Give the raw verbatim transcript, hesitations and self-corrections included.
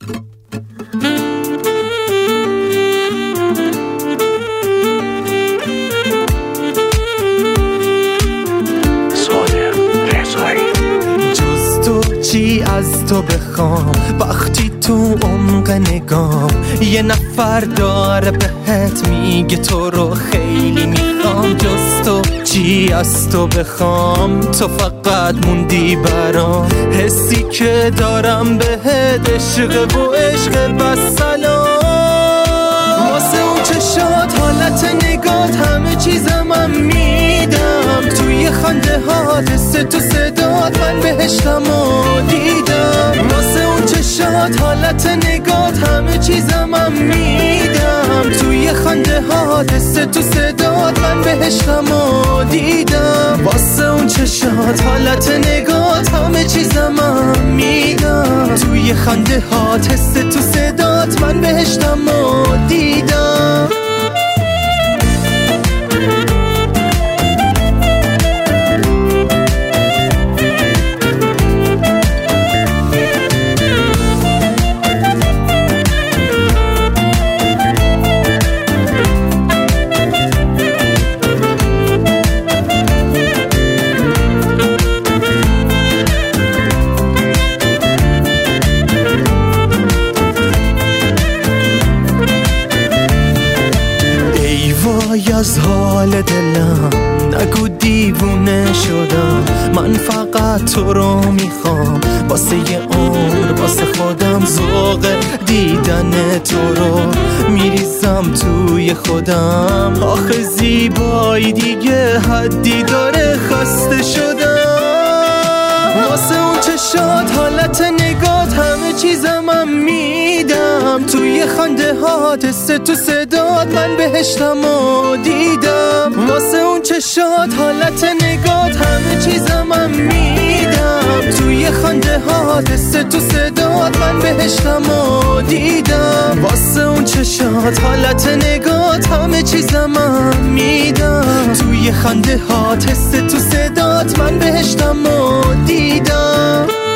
چی از تو بخوام وقتی تو عمق نگام یه نفر داره بهت میگه تو رو خیلی میخوام. جز تو چی از تو بخوام تو فقط موندی برام. حسی که دارم بهت عشق و عشق بس سلام. واسه اون چشات حالت نگات همه چیزم هم میدم. توی خنده ها دست تو صدات من بهشتم و دیدم. واسه اون چشات حالت نگات همه چیزم هم میدم. توی خنده ها دست تو صدات من بهشتم و دیدم. واسه اون چشات حالت نگات همه چیزم هم میدم. توی خنده ها دست تو صدات من بهشتم و دیدم. از حال دلم نگو دیوونه شدم. من فقط تو رو میخوام واسه یه عمر. واسه خودم ذوق دیدن تو رو میریزم توی خودم. آخه زیبایی دیگه حدی داره خسته شدم. واسه اون چشات حالت نگات همه چیزم هم میدم. توی خنده ها دست تو صدات من بهشتم و دیدم. واسه اون چشات حالت نگات همه چیزم هم میدم. توی خنده ها دست تو صدات من بهشتم و دیدم. واسه اون چشات حالت نگات همه چیزم هم میدم. توی خنده ها دست تو صدات من بهشتم و دیدم.